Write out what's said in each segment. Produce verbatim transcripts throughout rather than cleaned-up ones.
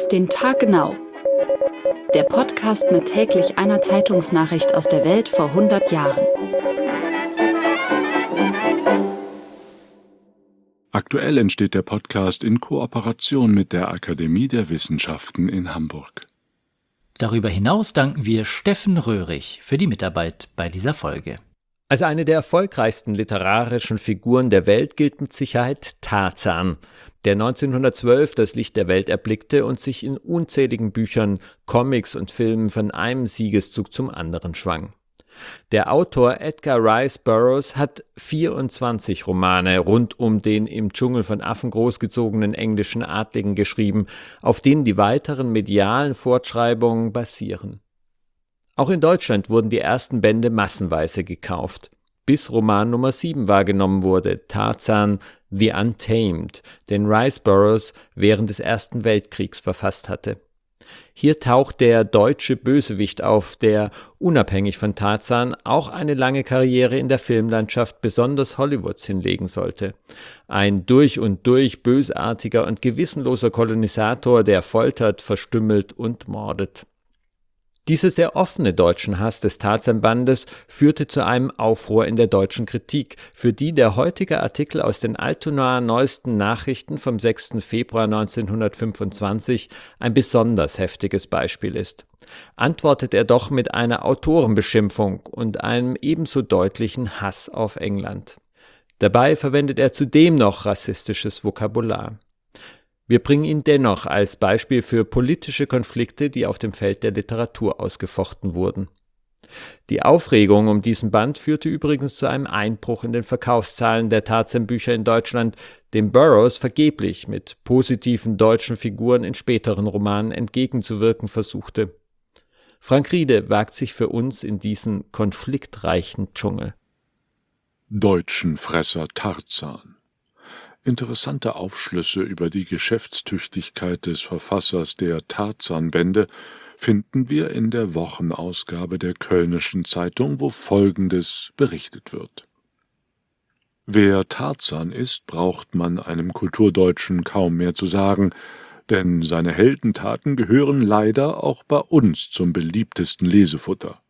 den Tag genau. Der Podcast mit täglich einer Zeitungsnachricht aus der Welt vor hundert Jahren. Aktuell entsteht der Podcast in Kooperation mit der Akademie der Wissenschaften in Hamburg. Darüber hinaus danken wir Steffen Röhrig für die Mitarbeit bei dieser Folge. Als eine der erfolgreichsten literarischen Figuren der Welt gilt mit Sicherheit Tarzan, der neunzehnhundertzwölf das Licht der Welt erblickte und sich in unzähligen Büchern, Comics und Filmen von einem Siegeszug zum anderen schwang. Der Autor Edgar Rice Burroughs hat vierundzwanzig Romane rund um den im Dschungel von Affen großgezogenen englischen Adligen geschrieben, auf denen die weiteren medialen Fortschreibungen basieren. Auch in Deutschland wurden die ersten Bände massenweise gekauft, bis Roman Nummer sieben wahrgenommen wurde, Tarzan The Untamed, den Rice Burroughs während des Ersten Weltkriegs verfasst hatte. Hier taucht der deutsche Bösewicht auf, der, unabhängig von Tarzan, auch eine lange Karriere in der Filmlandschaft besonders Hollywoods hinlegen sollte. Ein durch und durch bösartiger und gewissenloser Kolonisator, der foltert, verstümmelt und mordet. Dieser sehr offene deutschen Hass des Tarzan-Bandes führte zu einem Aufruhr in der deutschen Kritik, für die der heutige Artikel aus den Altonaer Neuesten Nachrichten vom sechsten Februar neunzehnhundertfünfundzwanzig ein besonders heftiges Beispiel ist. Antwortet er doch mit einer Autorenbeschimpfung und einem ebenso deutlichen Hass auf England. Dabei verwendet er zudem noch rassistisches Vokabular. Wir bringen ihn dennoch als Beispiel für politische Konflikte, die auf dem Feld der Literatur ausgefochten wurden. Die Aufregung um diesen Band führte übrigens zu einem Einbruch in den Verkaufszahlen der Tarzan-Bücher in Deutschland, dem Burroughs vergeblich mit positiven deutschen Figuren in späteren Romanen entgegenzuwirken versuchte. Frank Riede wagt sich für uns in diesen konfliktreichen Dschungel. Deutschenfresser Tarzan. Interessante Aufschlüsse über die Geschäftstüchtigkeit des Verfassers der Tarzan-Bände finden wir in der Wochenausgabe der Kölnischen Zeitung, wo Folgendes berichtet wird. Wer Tarzan ist, braucht man einem Kulturdeutschen kaum mehr zu sagen, denn seine Heldentaten gehören leider auch bei uns zum beliebtesten Lesefutter.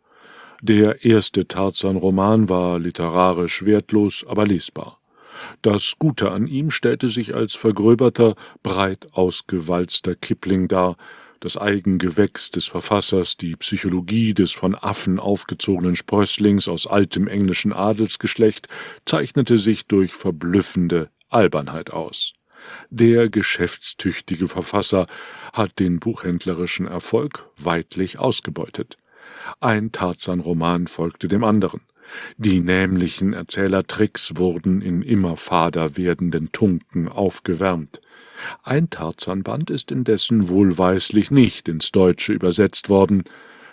Der erste Tarzan-Roman war literarisch wertlos, aber lesbar. Das Gute an ihm stellte sich als vergröberter, breit ausgewalzter Kipling dar. Das Eigengewächs des Verfassers, die Psychologie des von Affen aufgezogenen Sprösslings aus altem englischen Adelsgeschlecht, zeichnete sich durch verblüffende Albernheit aus. Der geschäftstüchtige Verfasser hat den buchhändlerischen Erfolg weidlich ausgebeutet. Ein Tarzan-Roman folgte dem anderen. Die nämlichen Erzählertricks wurden in immer fader werdenden Tunken aufgewärmt. Ein Tarzan-Band ist indessen wohlweislich nicht ins Deutsche übersetzt worden: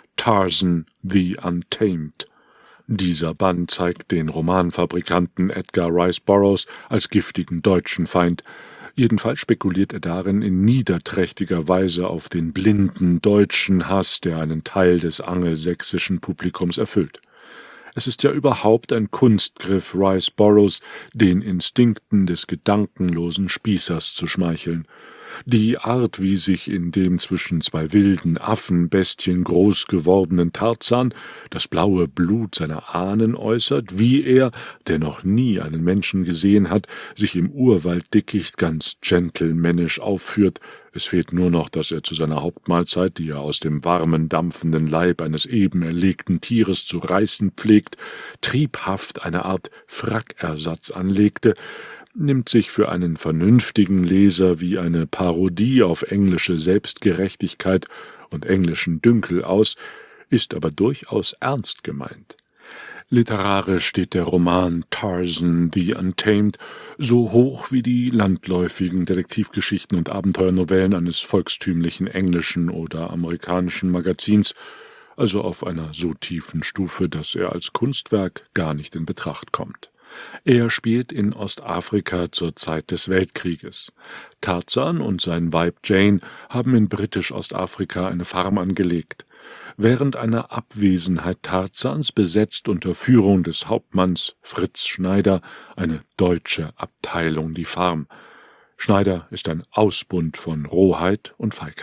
Tarzan the Untamed. Dieser Band zeigt den Romanfabrikanten Edgar Rice Burroughs als giftigen deutschen Feind. Jedenfalls spekuliert er darin in niederträchtiger Weise auf den blinden deutschen Hass, der einen Teil des angelsächsischen Publikums erfüllt. Es ist ja überhaupt ein Kunstgriff Rice Burroughs, den Instinkten des gedankenlosen Spießers zu schmeicheln. Die Art, wie sich in dem zwischen zwei wilden Affenbestien groß gewordenen Tarzan das blaue Blut seiner Ahnen äußert, wie er, der noch nie einen Menschen gesehen hat, sich im Urwalddickicht ganz gentlemännisch aufführt. Es fehlt nur noch, dass er zu seiner Hauptmahlzeit, die er aus dem warmen, dampfenden Leib eines eben erlegten Tieres zu reißen pflegt, triebhaft eine Art Frackersatz anlegte, nimmt sich für einen vernünftigen Leser wie eine Parodie auf englische Selbstgerechtigkeit und englischen Dünkel aus, ist aber durchaus ernst gemeint. Literarisch steht der Roman Tarzan the Untamed so hoch wie die landläufigen Detektivgeschichten und Abenteuernovellen eines volkstümlichen englischen oder amerikanischen Magazins, also auf einer so tiefen Stufe, dass er als Kunstwerk gar nicht in Betracht kommt. Er spielt in Ostafrika zur Zeit des Weltkrieges. Tarzan und sein Weib Jane haben in britisch-Ostafrika eine Farm angelegt. Während einer Abwesenheit Tarzans besetzt unter Führung des Hauptmanns Fritz Schneider eine deutsche Abteilung die Farm. Schneider ist ein Ausbund von Rohheit und Feigheit.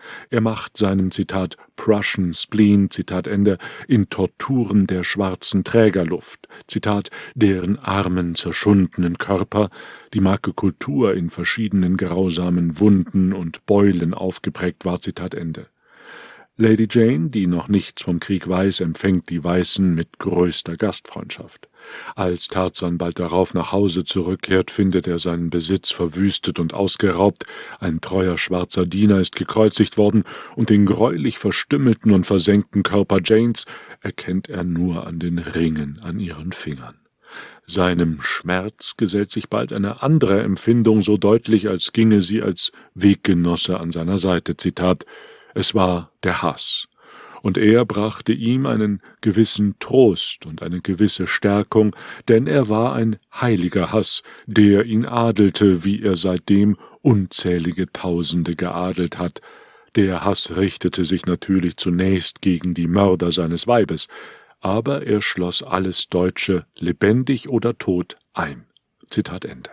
Er macht seinem, Zitat, Prussian Spleen, Zitat Ende, in Torturen der schwarzen Trägerluft, Zitat, deren armen, zerschundenen Körper die Marke Kultur in verschiedenen grausamen Wunden und Beulen aufgeprägt war, Zitat Ende. Lady Jane, die noch nichts vom Krieg weiß, empfängt die Weißen mit größter Gastfreundschaft. Als Tarzan bald darauf nach Hause zurückkehrt, findet er seinen Besitz verwüstet und ausgeraubt, ein treuer schwarzer Diener ist gekreuzigt worden, und den greulich verstümmelten und versenkten Körper Janes erkennt er nur an den Ringen an ihren Fingern. Seinem Schmerz gesellt sich bald eine andere Empfindung, so deutlich, als ginge sie als Weggenosse an seiner Seite, Zitat, »Es war der Hass, und er brachte ihm einen gewissen Trost und eine gewisse Stärkung, denn er war ein heiliger Hass, der ihn adelte, wie er seitdem unzählige Tausende geadelt hat. Der Hass richtete sich natürlich zunächst gegen die Mörder seines Weibes, aber er schloss alles Deutsche, lebendig oder tot, ein.« Zitat Ende.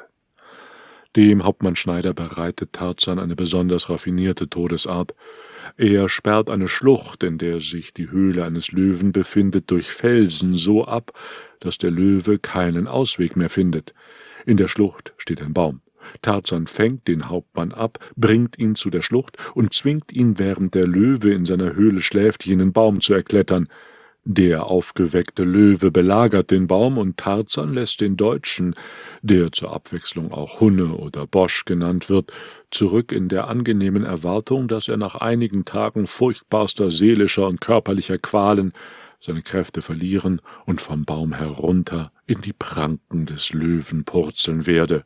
Dem Hauptmann Schneider bereitet Tarzan eine besonders raffinierte Todesart. Er sperrt eine Schlucht, in der sich die Höhle eines Löwen befindet, durch Felsen so ab, dass der Löwe keinen Ausweg mehr findet. In der Schlucht steht ein Baum. Tarzan fängt den Hauptmann ab, bringt ihn zu der Schlucht und zwingt ihn, während der Löwe in seiner Höhle schläft, jenen Baum zu erklettern. Der aufgeweckte Löwe belagert den Baum, und Tarzan lässt den Deutschen, der zur Abwechslung auch Hunne oder Bosch genannt wird, zurück in der angenehmen Erwartung, dass er nach einigen Tagen furchtbarster seelischer und körperlicher Qualen seine Kräfte verlieren und vom Baum herunter in die Pranken des Löwen purzeln werde.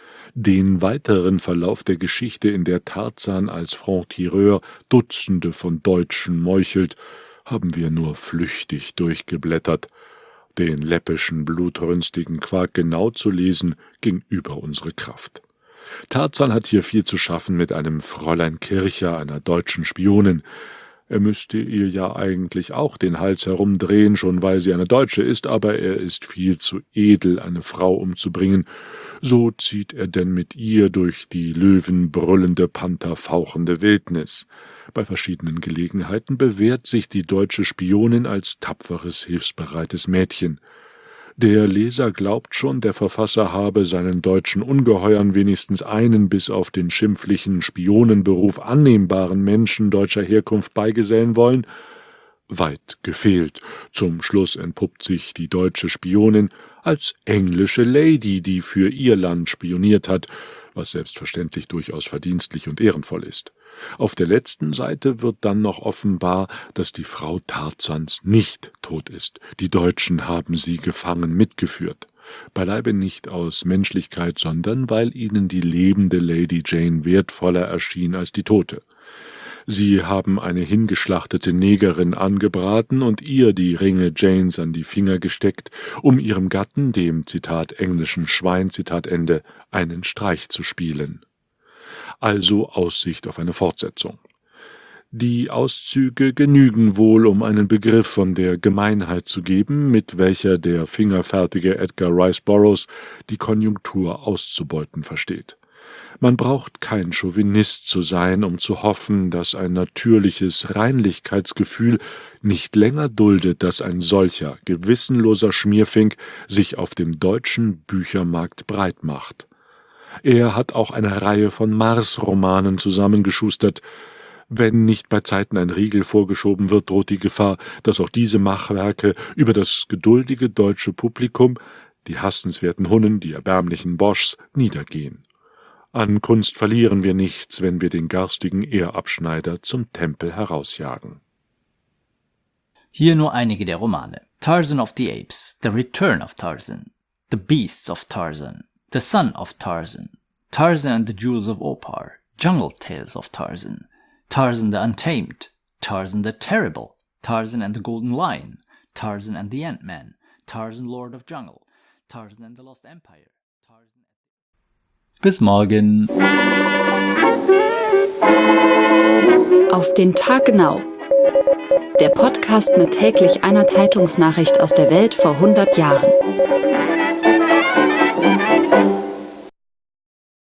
Den weiteren Verlauf der Geschichte, in der Tarzan als Franc-Tireur Dutzende von Deutschen meuchelt, haben wir nur flüchtig durchgeblättert. Den läppischen, blutrünstigen Quark genau zu lesen, ging über unsere Kraft. Tarzan hat hier viel zu schaffen mit einem Fräulein Kircher, einer deutschen Spionin. Er müsste ihr ja eigentlich auch den Hals herumdrehen, schon weil sie eine Deutsche ist, aber er ist viel zu edel, eine Frau umzubringen. So zieht er denn mit ihr durch die löwenbrüllende, pantherfauchende Wildnis. Bei verschiedenen Gelegenheiten bewährt sich die deutsche Spionin als tapferes, hilfsbereites Mädchen. Der Leser glaubt schon, der Verfasser habe seinen deutschen Ungeheuern wenigstens einen bis auf den schimpflichen Spionenberuf annehmbaren Menschen deutscher Herkunft beigesellen wollen. Weit gefehlt. Zum Schluss entpuppt sich die deutsche Spionin als englische Lady, die für ihr Land spioniert hat, was selbstverständlich durchaus verdienstlich und ehrenvoll ist. Auf der letzten Seite wird dann noch offenbar, dass die Frau Tarzans nicht tot ist. Die Deutschen haben sie gefangen mitgeführt. Beileibe nicht aus Menschlichkeit, sondern weil ihnen die lebende Lady Jane wertvoller erschien als die tote. Sie haben eine hingeschlachtete Negerin angebraten und ihr die Ringe Janes an die Finger gesteckt, um ihrem Gatten, dem, Zitat, englischen Schwein, Zitat Ende, einen Streich zu spielen. Also Aussicht auf eine Fortsetzung. Die Auszüge genügen wohl, um einen Begriff von der Gemeinheit zu geben, mit welcher der fingerfertige Edgar Rice Burroughs die Konjunktur auszubeuten versteht. Man braucht kein Chauvinist zu sein, um zu hoffen, dass ein natürliches Reinlichkeitsgefühl nicht länger duldet, dass ein solcher, gewissenloser Schmierfink sich auf dem deutschen Büchermarkt breit macht. Er hat auch eine Reihe von Mars-Romanen zusammengeschustert. Wenn nicht bei Zeiten ein Riegel vorgeschoben wird, droht die Gefahr, dass auch diese Machwerke über das geduldige deutsche Publikum, die hassenswerten Hunnen, die erbärmlichen Boschs, niedergehen. An Kunst verlieren wir nichts, wenn wir den garstigen Ehrabschneider zum Tempel herausjagen. Hier nur einige der Romane. Tarzan of the Apes, The Return of Tarzan, The Beasts of Tarzan, The Son of Tarzan, Tarzan and the Jewels of Opar, Jungle Tales of Tarzan, Tarzan the Untamed, Tarzan the Terrible, Tarzan and the Golden Lion, Tarzan and the Ant-Man, Tarzan Lord of Jungle, Tarzan and the Lost Empire, Tarzan... Bis morgen. Auf den Tag genau. Der Podcast mit täglich einer Zeitungsnachricht aus der Welt vor hundert Jahren.